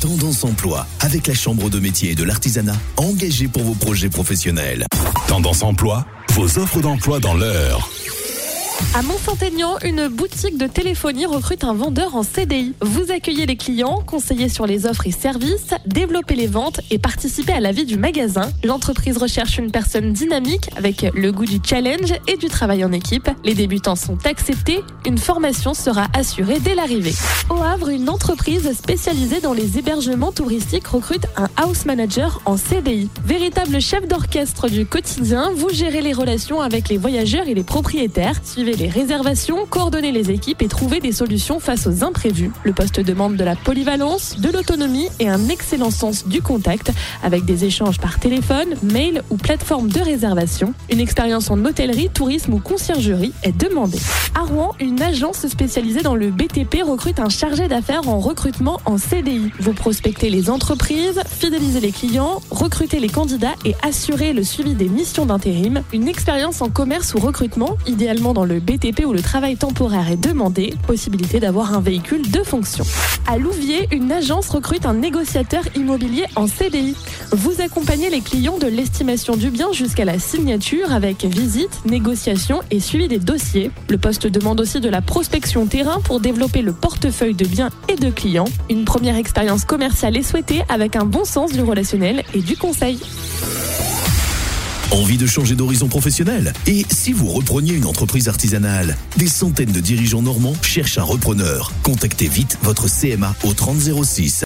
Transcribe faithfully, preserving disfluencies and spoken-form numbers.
Tendance Emploi, avec la Chambre de métier et de l'artisanat, engagée pour vos projets professionnels. Tendance Emploi, vos offres d'emploi dans l'heure. À Mont-Saint-Aignan, une boutique de téléphonie recrute un vendeur en C D I. Vous accueillez les clients, conseillez sur les offres et services, développez les ventes et participez à la vie du magasin. L'entreprise recherche une personne dynamique avec le goût du challenge et du travail en équipe. Les débutants sont acceptés. Une formation sera assurée dès l'arrivée. Au Havre, une entreprise spécialisée dans les hébergements touristiques recrute un house manager en C D I. Véritable chef d'orchestre du quotidien, vous gérez les relations avec les voyageurs et les propriétaires. Suivez les réservations, coordonnez les équipes et trouvez des solutions face aux imprévus. Le poste demande de la polyvalence, de l'autonomie et un excellent sens du contact avec des échanges par téléphone, mail ou plateforme de réservation. Une expérience en hôtellerie, tourisme ou conciergerie est demandée. À Rouen, une agence spécialisée dans le B T P recrute un chargé d'affaires en recrutement en C D I. Vous prospectez les entreprises, fidélisez les clients, recrutez les candidats et assurez le suivi des missions d'intérim. Une expérience en commerce ou recrutement, idéalement dans le B T P où le travail temporaire est demandé, possibilité d'avoir un véhicule de fonction. À Louviers, une agence recrute un négociateur immobilier en C D I. Vous accompagnez les clients de l'estimation du bien jusqu'à la signature avec visite, négociation et suivi des dossiers. Le poste demande aussi de la prospection terrain pour développer le portefeuille de biens et de clients. Une première expérience commerciale est souhaitée avec un bon sens du relationnel et du conseil. Envie de changer d'horizon professionnel? Et si vous repreniez une entreprise artisanale? Des centaines de dirigeants normands cherchent un repreneur. Contactez vite votre C M A au trente zéro six.